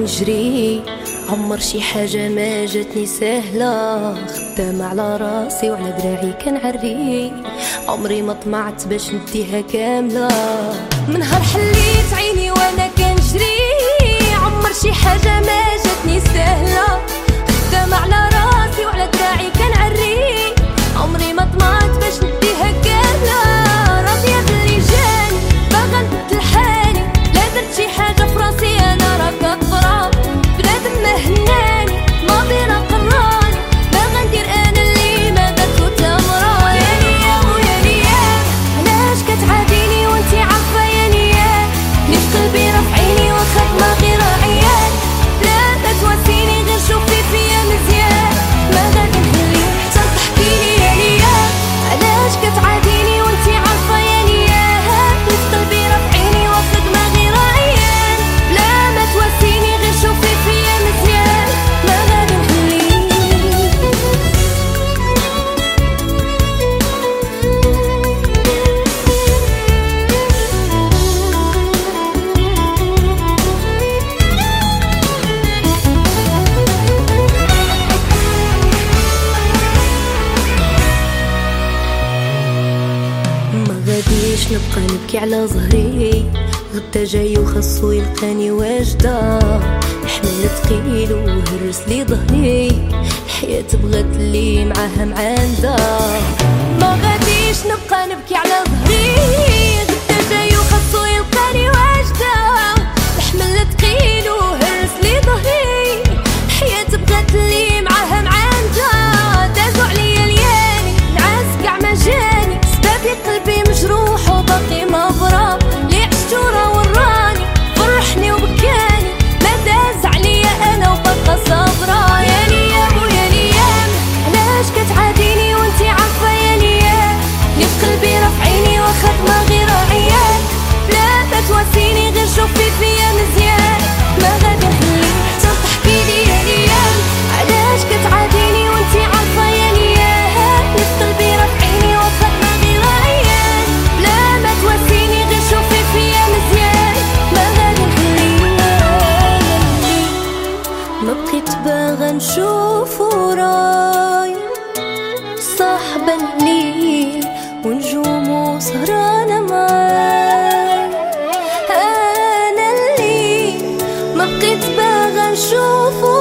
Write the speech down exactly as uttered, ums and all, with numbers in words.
كنجري، عمر شي حاجة ما جاتني سهلة، خدامة على راسي وعلى دراعي كنعري، عمري ما طمعت باش نديها كاملة. من نهار حليت عيني وانا كنجري، عمر شي حاجة ما جاتني سهلة، خدامة على راسي وعلى دراعي كنعري، عمري ما طمعت باش نديها كاملة. راضية بالرجال باغا نبدل حالي، لا درت شي حاجة فراسي انا راه كطرا، بنادم ما هناني ماضي راه قراني، باغا ندير انا اللي ما درتو تا مرا. يا ليام ويا ليام علاش كتعاديني وانتي عارفة يا ليام، لي في قلبي راه في عيني واخا دماغي راه عيان، لا ما تواسيني غير شوفي فيا مزيان، ما غادي نخليك حتى تحكيلي يا ليام، علاش كتعاديني وانتي عارفة يا ليام، لي في قلبي راه في عيني واخا دماغي راه عيان، لا ما تواسيني غير شوفي فيا مزيان، ما غادي نخليك. ما غاديش نبقى نبكي على ظهري، غدا جاي وخاصو يلقاني واجدة، حمل ثقيل وهرس لي ظهري، الحياة بغات لي معاها معاندة. ما غاديش نبقى نبكي على ظهري، غدا جاي وخاصو يلقاني واجدة، الحمل ثقيل وهرس لي ظهري، الحياة بغات لي معاها معاندة. دازو عليا ليالي نعاس كاع ما جاني، سبابي قلبي مجروح وباقي ما برا، لي عشتو راه وراني فرحني وبكاني، ما داز عليا انا وبقى صابرة. يا ليام ويا ليام علاش كتعاديني وانتي عارفة يا ليام، لي في قلبي راه في عيني واخا دماغي راه عيان، لا ما تواسيني غير شوفي فيا مزيان، ما غادي نخليك حتى تحكيلي يا ليام، علاش كتعاديني وانتي عارفة يا ليام، لي في قلبي راه في عيني واخا دماغي راه عيان، لا ما تواسيني غير شوفي فيا مزيان، ما غادي نخليك. ما بقيت باغا نشوف وراي صاحبة الليل ونجوم وسهرانة معاي، أنا اللي ما بقيت باغا نشوف